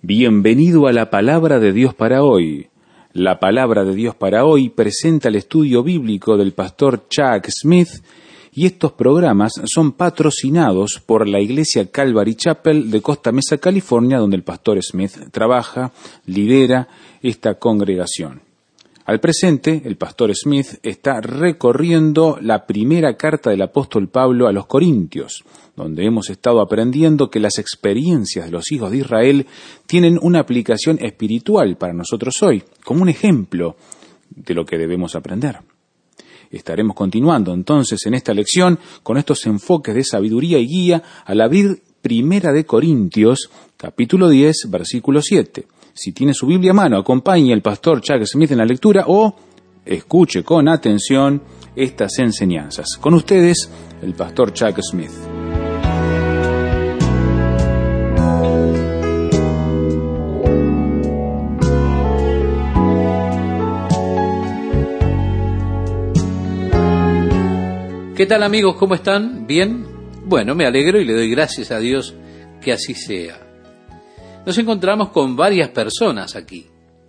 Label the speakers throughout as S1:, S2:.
S1: Bienvenido a la Palabra de Dios para hoy. La Palabra de Dios para hoy presenta el estudio bíblico del pastor Chuck Smith y estos programas son patrocinados por la Iglesia Calvary Chapel de Costa Mesa, California, donde el pastor Smith trabaja, lidera esta congregación. Al presente, el pastor Smith está recorriendo la primera carta del apóstol Pablo a los Corintios, donde hemos estado aprendiendo que las experiencias de los hijos de Israel tienen una aplicación espiritual para nosotros hoy, como un ejemplo de lo que debemos aprender. Estaremos continuando entonces en esta lección con estos enfoques de sabiduría y guía al abrir Primera de Corintios, capítulo 10, versículo 7. Si tiene su Biblia a mano, acompañe al pastor Chuck Smith en la lectura o escuche con atención estas enseñanzas. Con ustedes, el pastor Chuck Smith.
S2: ¿Qué tal, amigos? ¿Cómo están? ¿Bien? Bueno, me alegro y le doy gracias a Dios que así sea. Nos encontramos con varias personas aquí.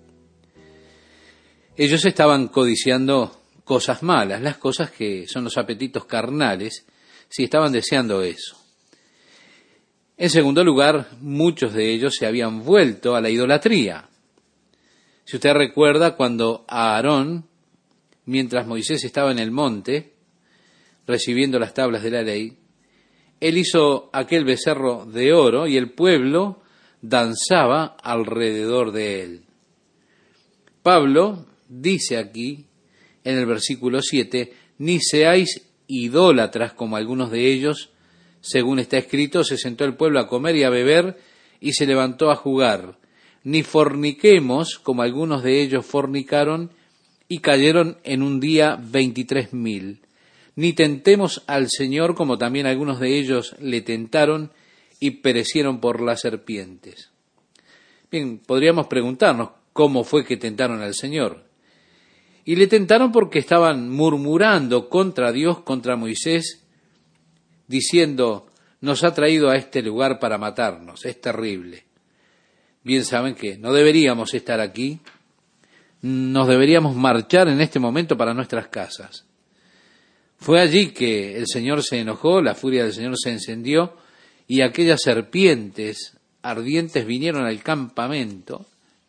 S2: Ellos estaban codiciando cosas malas, las cosas que son los apetitos carnales, si estaban deseando eso. En segundo lugar, muchos de ellos se habían vuelto a la idolatría. Si usted recuerda cuando a Aarón, mientras Moisés estaba en el monte, recibiendo las tablas de la ley, él hizo aquel becerro de oro y el pueblo danzaba alrededor de él. Pablo dice aquí, en el versículo 7, ni seáis idólatras como algunos de ellos, según está escrito, se sentó el pueblo a comer y a beber y se levantó a jugar, ni forniquemos como algunos de ellos fornicaron y cayeron en un día 23,000. Ni tentemos al Señor como también algunos de ellos le tentaron y perecieron por las serpientes. Bien, podríamos preguntarnos cómo fue que tentaron al Señor. Y le tentaron porque estaban murmurando contra Dios, contra Moisés, diciendo, nos ha traído a este lugar para matarnos, es terrible. Bien saben que no deberíamos estar aquí, nos deberíamos marchar en este momento para nuestras casas. Fue allí que el Señor se enojó, la furia del Señor se encendió y aquellas serpientes ardientes vinieron al campamento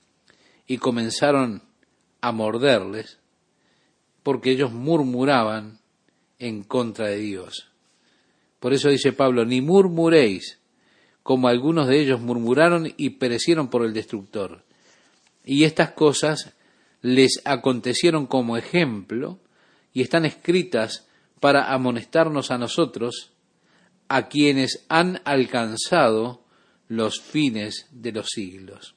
S2: y comenzaron a morderles porque ellos murmuraban en contra de Dios. Por eso dice Pablo, ni murmuréis como algunos de ellos murmuraron y perecieron por el destructor. Y estas cosas les acontecieron como ejemplo y están escritas para amonestarnos a nosotros, a quienes han alcanzado los fines de los siglos.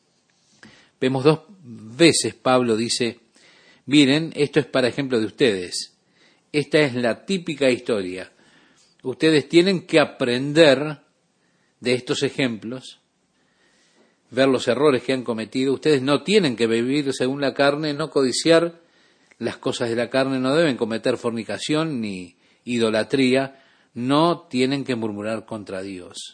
S2: Vemos dos veces Pablo dice, miren, esto es para ejemplo de ustedes. Esta es la típica historia. Ustedes tienen que aprender de estos ejemplos, ver los errores que han cometido. Ustedes no tienen que vivir según la carne, no codiciar las cosas de la carne, no deben cometer fornicación ni idolatría, no tienen que murmurar contra Dios.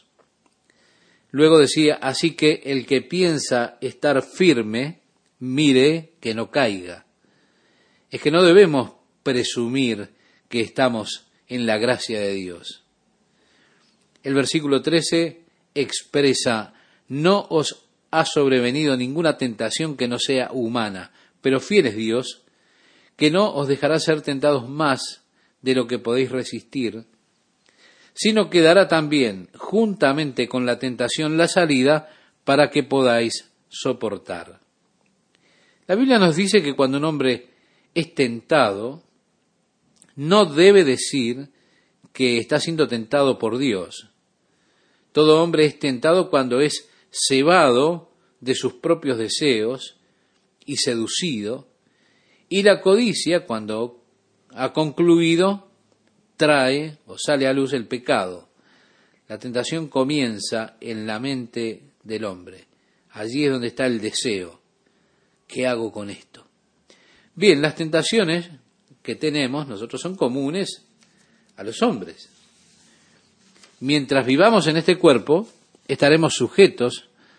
S2: Luego decía, así que el que piensa estar firme, mire que no caiga. Es que no debemos presumir que estamos en la gracia de Dios. El versículo 13 expresa, no os ha sobrevenido ninguna tentación que no sea humana, pero fiel es Dios, que no os dejará ser tentados más de lo que podéis resistir, sino que dará también, juntamente con la tentación, la salida para que podáis soportar. La Biblia nos dice que cuando un hombre es tentado, no debe decir que está siendo tentado por Dios. Todo hombre es tentado cuando es cebado de sus propios deseos y seducido, y la codicia, cuando ha concluido, trae o sale a luz el pecado. La tentación comienza en la mente del hombre. Allí es donde está el deseo. ¿Qué hago con esto? Bien, las tentaciones que tenemos nosotros son comunes a los hombres. Mientras vivamos en este cuerpo, estaremos sujetos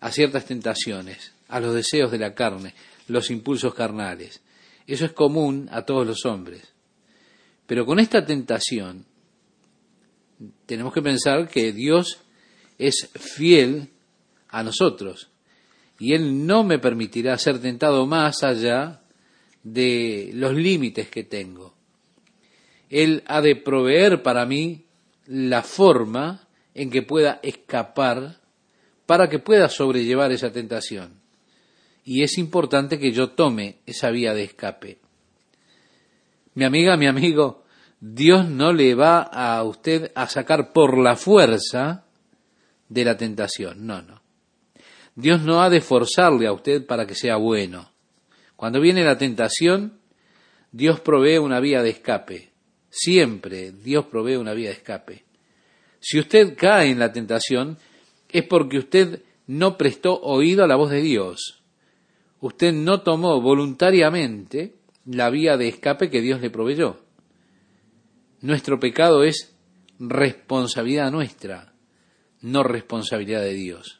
S2: a ciertas tentaciones, a los deseos de la carne, los impulsos carnales. Eso es común a todos los hombres. Pero con esta tentación tenemos que pensar que Dios es fiel a nosotros y Él no me permitirá ser tentado más allá de los límites que tengo. Él ha de proveer para mí la forma en que pueda escapar para que pueda sobrellevar esa tentación. Y es importante que yo tome esa vía de escape. Mi amiga, mi amigo, Dios no le va a usted a sacar por la fuerza de la tentación. No, no. Dios no ha de forzarle a usted para que sea bueno. Cuando viene la tentación, Dios provee una vía de escape. Siempre Dios provee una vía de escape. Si usted cae en la tentación, es porque usted no prestó oído a la voz de Dios. Usted no tomó voluntariamente la vía de escape que Dios le proveyó. Nuestro pecado es responsabilidad nuestra, no responsabilidad de Dios.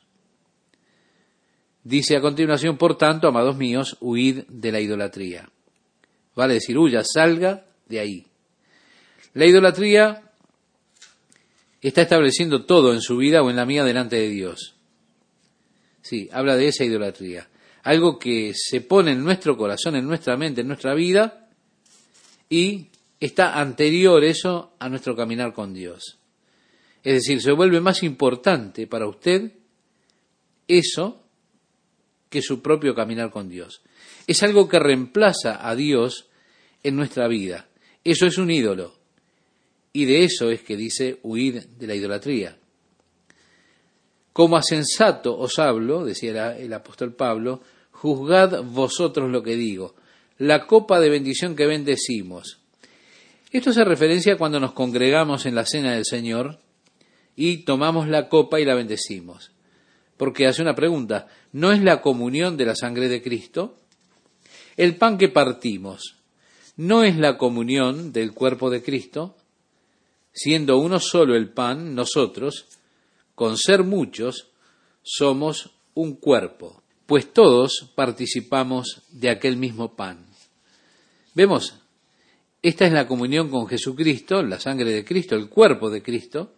S2: Dice a continuación, por tanto, amados míos, huid de la idolatría. Vale decir, huya, salga de ahí. La idolatría está estableciendo todo en su vida o en la mía delante de Dios. Sí, habla de esa idolatría. Algo que se pone en nuestro corazón, en nuestra mente, en nuestra vida, y está anterior eso a nuestro caminar con Dios. Es decir, se vuelve más importante para usted eso que su propio caminar con Dios. Es algo que reemplaza a Dios en nuestra vida. Eso es un ídolo. Y de eso es que dice, huid de la idolatría. Como a sensato os hablo, decía el apóstol Pablo, juzgad vosotros lo que digo, la copa de bendición que bendecimos. Esto hace referencia cuando nos congregamos en la cena del Señor y tomamos la copa y la bendecimos. Porque hace una pregunta, ¿no es la comunión de la sangre de Cristo? El pan que partimos, ¿no es la comunión del cuerpo de Cristo? Siendo uno solo el pan, nosotros, con ser muchos, somos un cuerpo, pues todos participamos de aquel mismo pan. ¿Vemos? Esta es la comunión con Jesucristo, la sangre de Cristo, el cuerpo de Cristo,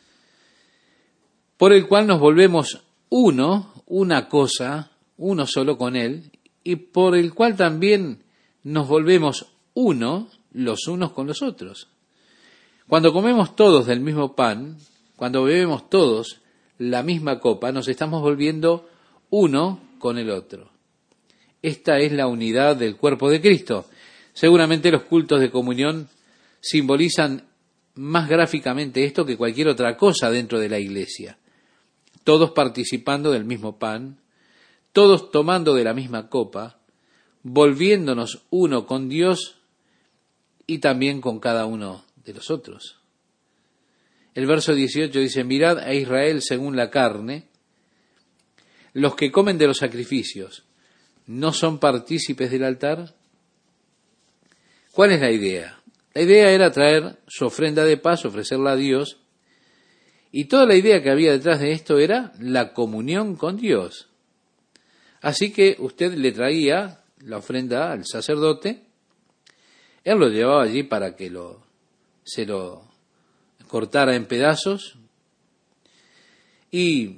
S2: por el cual nos volvemos uno, una cosa, uno solo con Él, y por el cual también nos volvemos uno los unos con los otros. Cuando comemos todos del mismo pan, cuando bebemos todos la misma copa, nos estamos volviendo uno con el otro. Esta es la unidad del cuerpo de Cristo. Seguramente los cultos de comunión simbolizan más gráficamente esto que cualquier otra cosa dentro de la iglesia. Todos participando del mismo pan, todos tomando de la misma copa, volviéndonos uno con Dios y también con cada uno de los otros. El verso 18 dice, mirad a Israel según la carne, los que comen de los sacrificios, ¿no son partícipes del altar? ¿Cuál es la idea? La idea era traer su ofrenda de paz, ofrecerla a Dios, y toda la idea que había detrás de esto era la comunión con Dios. Así que usted le traía la ofrenda al sacerdote, él lo llevaba allí para que se lo cortara en pedazos y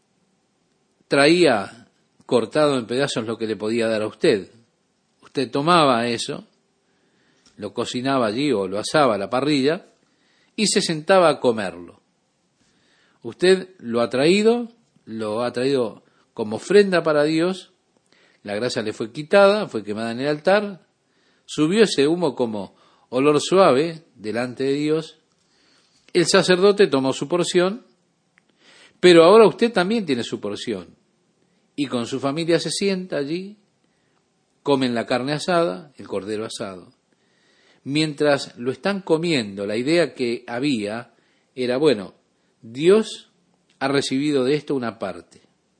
S2: traía cortado en pedazos lo que le podía dar a usted. Usted tomaba eso, lo cocinaba allí o lo asaba a la parrilla y se sentaba a comerlo. Usted lo ha traído como ofrenda para Dios, la grasa le fue quitada, fue quemada en el altar, subió ese humo como olor suave delante de Dios, el sacerdote tomó su porción, pero ahora usted también tiene su porción, y con su familia se sienta allí, comen la carne asada, el cordero asado. Mientras lo están comiendo, la idea que había era, bueno, Dios ha recibido de esto una parte.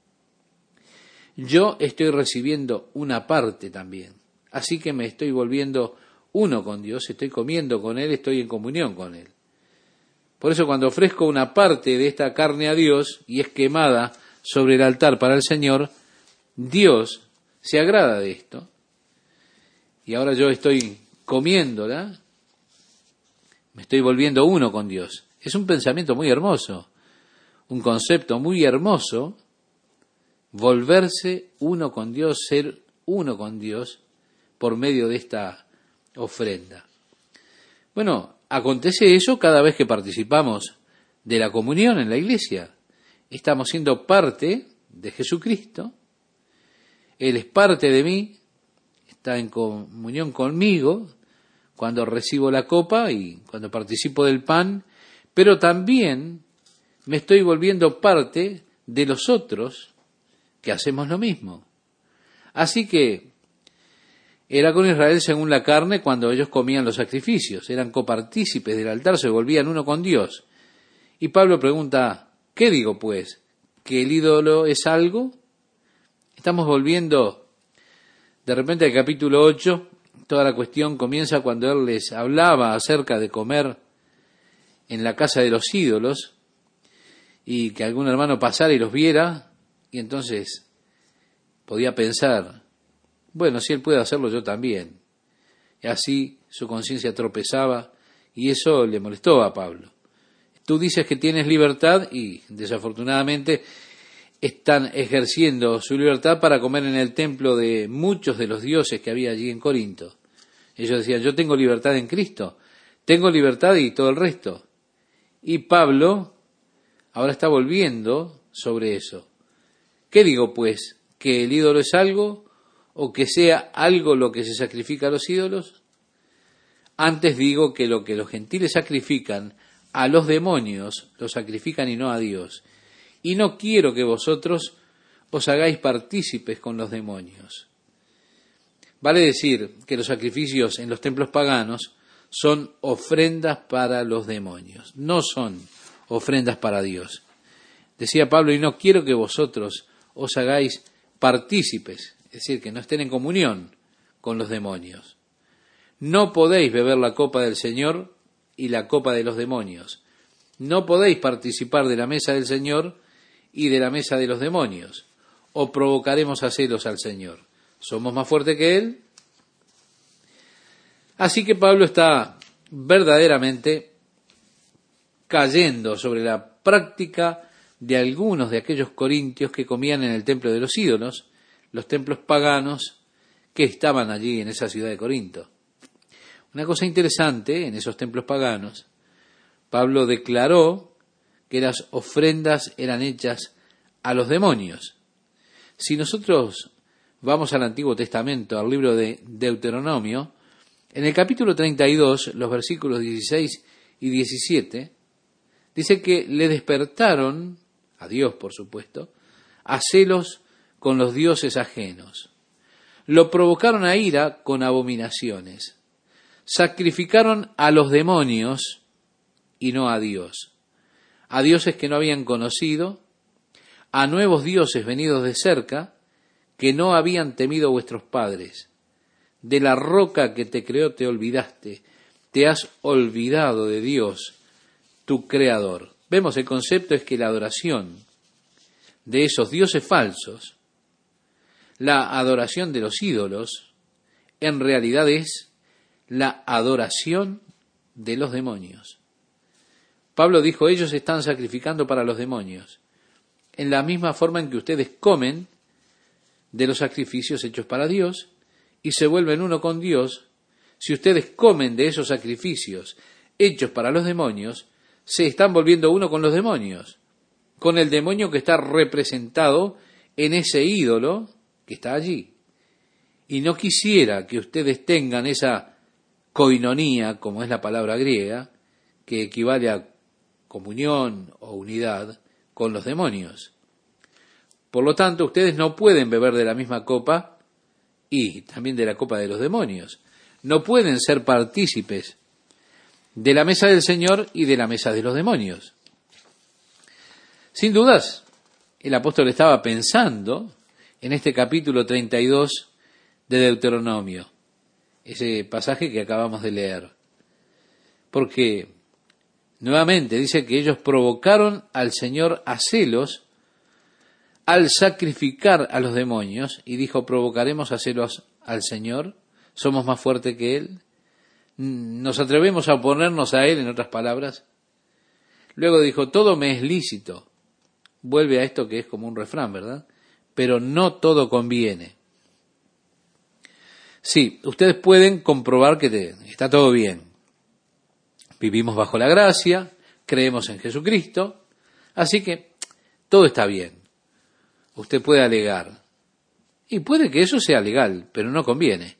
S2: Yo estoy recibiendo una parte también. Así que me estoy volviendo uno con Dios, estoy comiendo con Él, estoy en comunión con Él. Por eso cuando ofrezco una parte de esta carne a Dios y es quemada sobre el altar para el Señor, Dios se agrada de esto. Y ahora yo estoy comiéndola, me estoy volviendo uno con Dios. Es un pensamiento muy hermoso, un concepto muy hermoso, volverse uno con Dios, ser uno con Dios por medio de esta ofrenda. Bueno, acontece eso cada vez que participamos de la comunión en la iglesia. Estamos siendo parte de Jesucristo, Él es parte de mí, está en comunión conmigo cuando recibo la copa y cuando participo del pan, pero también me estoy volviendo parte de los otros que hacemos lo mismo. Así que era con Israel según la carne cuando ellos comían los sacrificios, eran copartícipes del altar, se volvían uno con Dios. Y Pablo pregunta, ¿qué digo pues? ¿Que el ídolo es algo? Estamos volviendo de repente al capítulo 8, toda la cuestión comienza cuando él les hablaba acerca de comer en la casa de los ídolos y que algún hermano pasara y los viera y entonces podía pensar, bueno, si él puede hacerlo yo también. Y así su conciencia tropezaba y eso le molestó a Pablo. Tú dices que tienes libertad y desafortunadamente están ejerciendo su libertad para comer en el templo de muchos de los dioses que había allí en Corinto. Ellos decían, yo tengo libertad en Cristo, tengo libertad y todo el resto. Y Pablo ahora está volviendo sobre eso. ¿Qué digo pues? ¿Que el ídolo es algo o que sea algo lo que se sacrifica a los ídolos? Antes digo que lo que los gentiles sacrifican a los demonios, lo sacrifican y no a Dios. Y no quiero que vosotros os hagáis partícipes con los demonios. Vale decir que los sacrificios en los templos paganos son ofrendas para los demonios, no son ofrendas para Dios. Decía Pablo, y no quiero que vosotros os hagáis partícipes, es decir, que no estén en comunión con los demonios. No podéis beber la copa del Señor y la copa de los demonios. No podéis participar de la mesa del Señor y de la mesa de los demonios, o provocaremos a celos al Señor. ¿Somos más fuertes que Él? Así que Pablo está verdaderamente cayendo sobre la práctica de algunos de aquellos corintios que comían en el templo de los ídolos, los templos paganos que estaban allí en esa ciudad de Corinto. Una cosa interesante en esos templos paganos, Pablo declaró que las ofrendas eran hechas a los demonios. Si nosotros vamos al Antiguo Testamento, al libro de Deuteronomio, en el capítulo 32, los versículos 16 y 17, dice que le despertaron, a Dios por supuesto, a celos con los dioses ajenos. Lo provocaron a ira con abominaciones. Sacrificaron a los demonios y no a Dios. A dioses que no habían conocido, a nuevos dioses venidos de cerca, que no habían temido vuestros padres. De la roca que te creó te olvidaste, te has olvidado de Dios, tu Creador. Vemos, el concepto es que la adoración de esos dioses falsos, la adoración de los ídolos, en realidad es la adoración de los demonios. Pablo dijo, ellos están sacrificando para los demonios, en la misma forma en que ustedes comen de los sacrificios hechos para Dios y se vuelven uno con Dios. Si ustedes comen de esos sacrificios hechos para los demonios, se están volviendo uno con los demonios, con el demonio que está representado en ese ídolo que está allí. Y no quisiera que ustedes tengan esa koinonía, como es la palabra griega, que equivale a comunión o unidad con los demonios. Por lo tanto, ustedes no pueden beber de la misma copa y también de la copa de los demonios. No pueden ser partícipes de la mesa del Señor y de la mesa de los demonios. Sin dudas, el apóstol estaba pensando en este capítulo 32 de Deuteronomio, ese pasaje que acabamos de leer, porque nuevamente dice que ellos provocaron al Señor a celos al sacrificar a los demonios, y dijo, provocaremos a celos al Señor, somos más fuertes que Él, nos atrevemos a oponernos a Él, en otras palabras. Luego dijo, todo me es lícito. Vuelve a esto que es como un refrán, ¿verdad? Pero no todo conviene. Sí, ustedes pueden comprobar que está todo bien. Vivimos bajo la gracia, creemos en Jesucristo, así que todo está bien. Usted puede alegar. Y puede que eso sea legal, pero no conviene.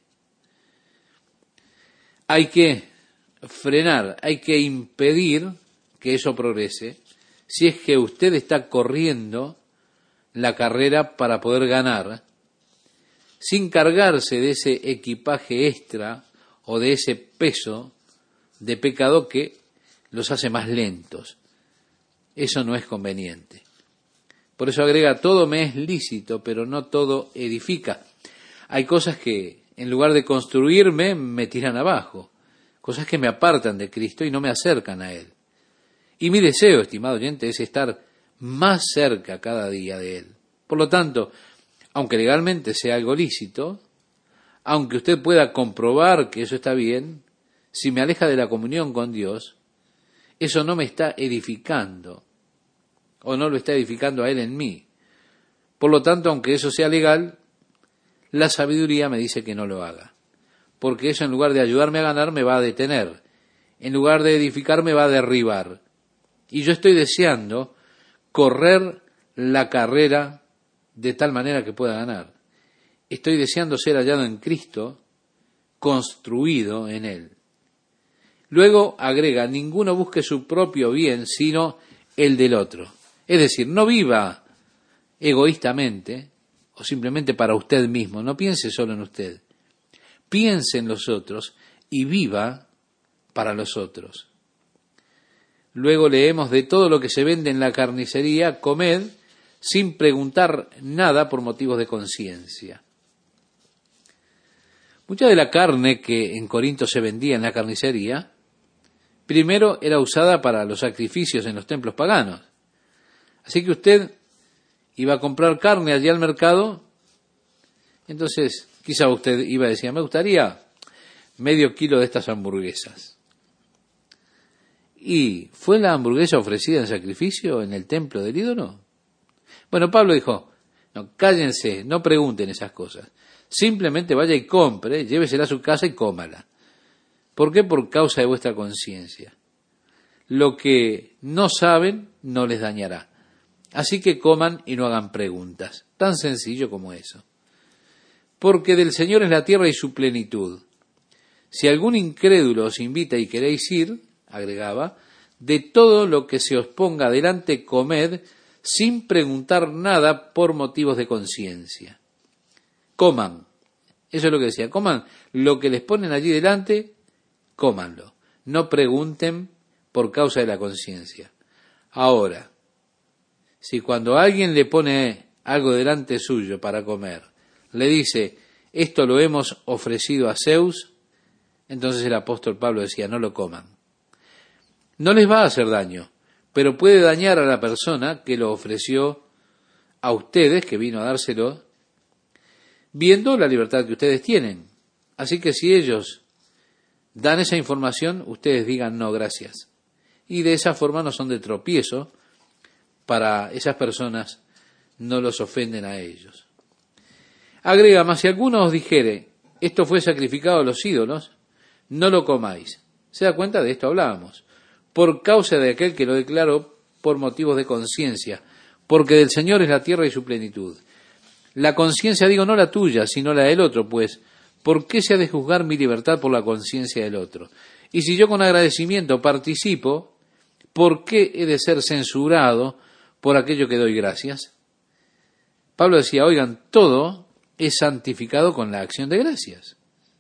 S2: Hay que frenar, hay que impedir que eso progrese, si es que usted está corriendo la carrera para poder ganar, sin cargarse de ese equipaje extra o de ese peso de pecado que los hace más lentos. Eso no es conveniente. Por eso agrega, todo me es lícito, pero no todo edifica. Hay cosas que, en lugar de construirme, me tiran abajo. Cosas que me apartan de Cristo y no me acercan a Él. Y mi deseo, estimado oyente, es estar más cerca cada día de Él. Por lo tanto, aunque legalmente sea algo lícito, aunque usted pueda comprobar que eso está bien, si me aleja de la comunión con Dios, eso no me está edificando, o no lo está edificando a Él en mí. Por lo tanto, aunque eso sea legal, la sabiduría me dice que no lo haga, porque eso en lugar de ayudarme a ganar me va a detener, en lugar de edificar me va a derribar. Y yo estoy deseando correr la carrera de tal manera que pueda ganar. Estoy deseando ser hallado en Cristo, construido en Él. Luego agrega, ninguno busque su propio bien, sino el del otro. Es decir, no viva egoístamente o simplemente para usted mismo, no piense solo en usted. Piense en los otros y viva para los otros. Luego leemos, de todo lo que se vende en la carnicería, comed sin preguntar nada por motivos de conciencia. Mucha de la carne que en Corinto se vendía en la carnicería, primero era usada para los sacrificios en los templos paganos. Así que usted iba a comprar carne allí al mercado, entonces quizá usted iba a decir, me gustaría medio kilo de estas hamburguesas. ¿Y fue la hamburguesa ofrecida en sacrificio en el templo del ídolo? Bueno, Pablo dijo, no, cállense, no pregunten esas cosas. Simplemente vaya y compre, llévesela a su casa y cómala. ¿Por qué? Por causa de vuestra conciencia. Lo que no saben no les dañará. Así que coman y no hagan preguntas. Tan sencillo como eso. Porque del Señor es la tierra y su plenitud. Si algún incrédulo os invita y queréis ir, agregaba, de todo lo que se os ponga delante comed, sin preguntar nada por motivos de conciencia. Coman, eso es lo que decía, coman lo que les ponen allí delante, cómanlo. No pregunten por causa de la conciencia. Ahora, si cuando alguien le pone algo delante suyo para comer, le dice, esto lo hemos ofrecido a Zeus, entonces el apóstol Pablo decía, no lo coman. No les va a hacer daño, pero puede dañar a la persona que lo ofreció a ustedes, que vino a dárselo, viendo la libertad que ustedes tienen. Así que si ellos dan esa información, ustedes digan no, gracias. Y de esa forma no son de tropiezo para esas personas, no los ofenden a ellos. Agrega, mas si alguno os dijere, esto fue sacrificado a los ídolos, no lo comáis. ¿Se da cuenta? De esto hablábamos. Por causa de aquel que lo declaró por motivos de conciencia, porque del Señor es la tierra y su plenitud. La conciencia, digo, no la tuya, sino la del otro, pues, ¿por qué se ha de juzgar mi libertad por la conciencia del otro? Y si yo con agradecimiento participo, ¿por qué he de ser censurado por aquello que doy gracias? Pablo decía, oigan, todo es santificado con la acción de gracias.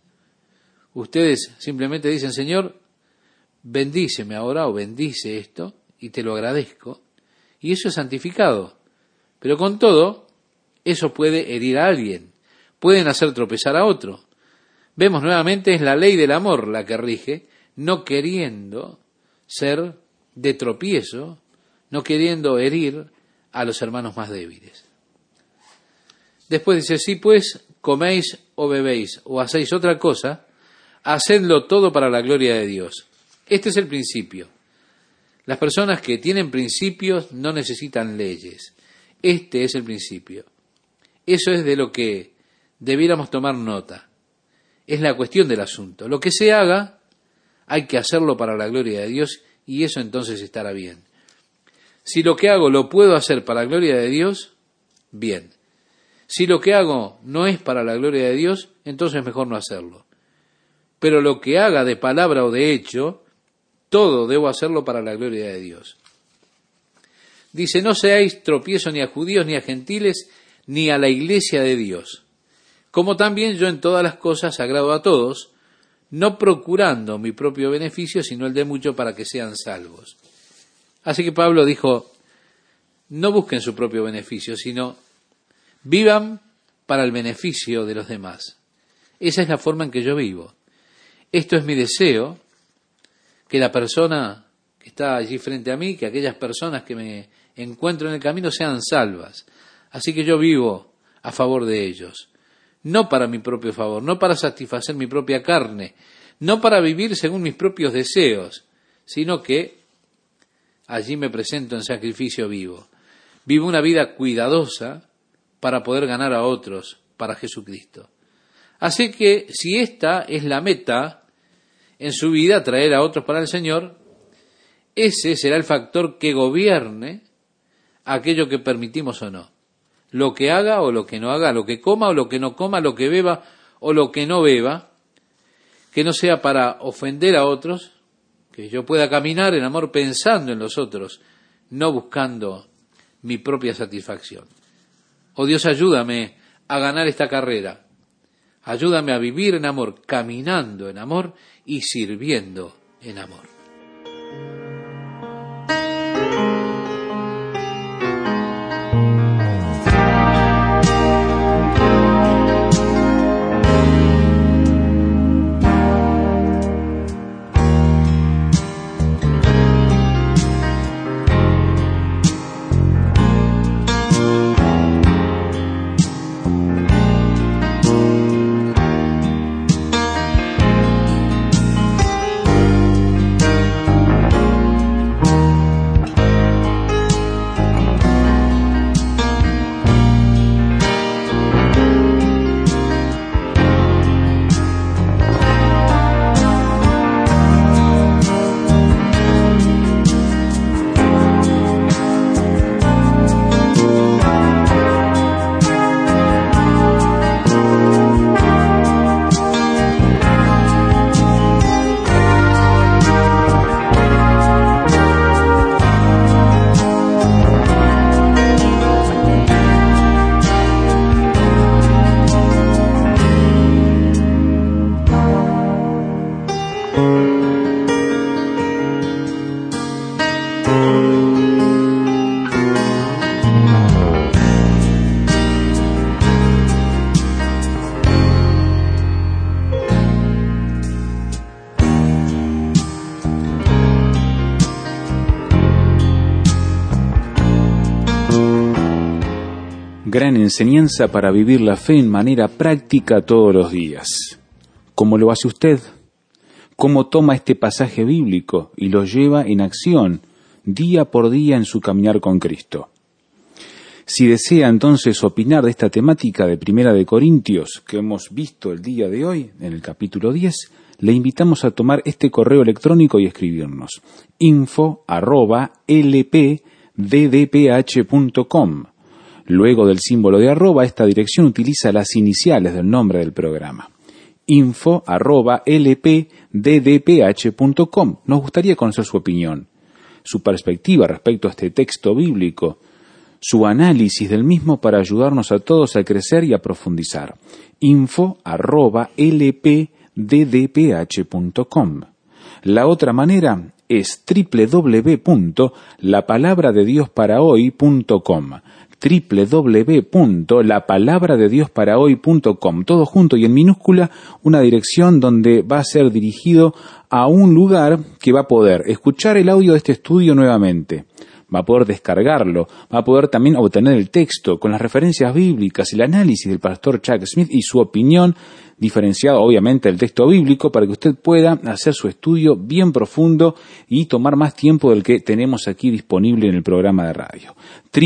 S2: Ustedes simplemente dicen, Señor, bendíceme ahora o bendice esto y te lo agradezco. Y eso es santificado. Pero con todo, eso puede herir a alguien. Pueden hacer tropezar a otro. Vemos nuevamente, es la ley del amor la que rige, no queriendo ser de tropiezo, no queriendo herir a los hermanos más débiles. Después dice, si pues coméis o bebéis o hacéis otra cosa, hacedlo todo para la gloria de Dios. Este es el principio. Las personas que tienen principios no necesitan leyes. Este es el principio. Eso es de lo que debiéramos tomar nota. Es la cuestión del asunto. Lo que se haga, hay que hacerlo para la gloria de Dios y eso entonces estará bien. Si lo que hago lo puedo hacer para la gloria de Dios, bien. Si lo que hago no es para la gloria de Dios, entonces es mejor no hacerlo. Pero lo que haga de palabra o de hecho, todo debo hacerlo para la gloria de Dios. Dice, no seáis tropiezo ni a judíos, ni a gentiles, ni a la iglesia de Dios. Como también yo en todas las cosas agrado a todos, no procurando mi propio beneficio, sino el de muchos para que sean salvos. Así que Pablo dijo, no busquen su propio beneficio, sino vivan para el beneficio de los demás. Esa es la forma en que yo vivo. Esto es mi deseo, que la persona que está allí frente a mí, que aquellas personas que me encuentro en el camino sean salvas. Así que yo vivo a favor de ellos. No para mi propio favor, no para satisfacer mi propia carne, no para vivir según mis propios deseos, sino que allí me presento en sacrificio vivo. Vivo una vida cuidadosa para poder ganar a otros para Jesucristo. Así que si esta es la meta en su vida, traer a otros para el Señor, ese será el factor que gobierne aquello que permitimos o no. Lo que haga o lo que no haga, lo que coma o lo que no coma, lo que beba o lo que no beba, que no sea para ofender a otros, que yo pueda caminar en amor pensando en los otros, no buscando mi propia satisfacción. Oh Dios, ayúdame a ganar esta carrera. Ayúdame a vivir en amor, caminando en amor y sirviendo en amor.
S1: Gran enseñanza para vivir la fe en manera práctica todos los días. ¿Cómo lo hace usted? ¿Cómo toma este pasaje bíblico y lo lleva en acción día por día en su caminar con Cristo? Si desea entonces opinar de esta temática de Primera de Corintios que hemos visto el día de hoy, en el capítulo 10, le invitamos a tomar este correo electrónico y escribirnos info@lpddph.com. Luego del símbolo de arroba, esta dirección utiliza las iniciales del nombre del programa. info@lpddph.com. Nos gustaría conocer su opinión, su perspectiva respecto a este texto bíblico, su análisis del mismo para ayudarnos a todos a crecer y a profundizar. info@lpddph.com. La otra manera es www.lapalabradeDiosParaHoy.com. www.lapalabradeDiosParaHoy.com, todo junto y en minúscula, una dirección donde va a ser dirigido a un lugar que va a poder escuchar el audio de este estudio nuevamente, va a poder descargarlo, va a poder también obtener el texto con las referencias bíblicas, el análisis del pastor Chuck Smith y su opinión, diferenciado obviamente del texto bíblico, para que usted pueda hacer su estudio bien profundo y tomar más tiempo del que tenemos aquí disponible en el programa de radio.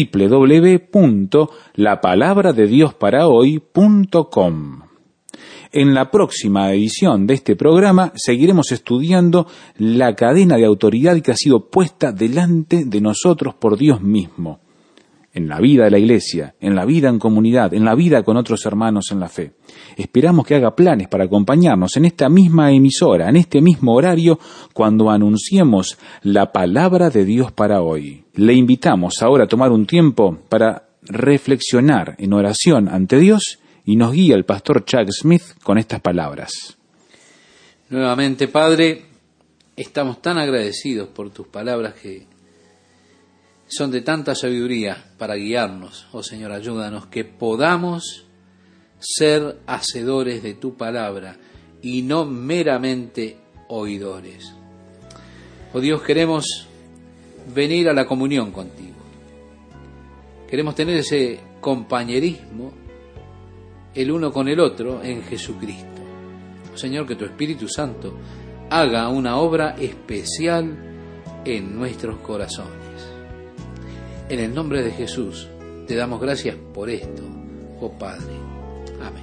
S1: www.lapalabradediosparahoy.com. En la próxima edición de este programa seguiremos estudiando la cadena de autoridad que ha sido puesta delante de nosotros por Dios mismo, en la vida de la iglesia, en la vida en comunidad, en la vida con otros hermanos en la fe. Esperamos que haga planes para acompañarnos en esta misma emisora, en este mismo horario, cuando anunciemos la palabra de Dios para hoy. Le invitamos ahora a tomar un tiempo para reflexionar en oración ante Dios, y nos guía el pastor Chuck Smith con estas palabras.
S2: Nuevamente, Padre, estamos tan agradecidos por tus palabras que son de tanta sabiduría para guiarnos. Oh Señor, ayúdanos que podamos ser hacedores de tu palabra y no meramente oidores. Oh Dios, queremos venir a la comunión contigo. Queremos tener ese compañerismo el uno con el otro en Jesucristo. Señor, que tu Espíritu Santo haga una obra especial en nuestros corazones. En el nombre de Jesús te damos gracias por esto, oh Padre. Amén.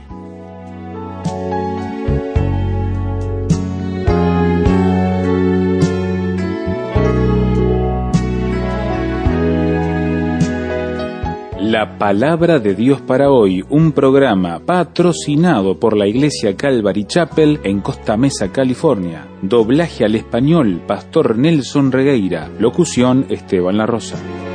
S1: La palabra de Dios para hoy, un programa patrocinado por la Iglesia Calvary Chapel en Costa Mesa, California. Doblaje al español, Pastor Nelson Regueira. Locución, Esteban La Rosa.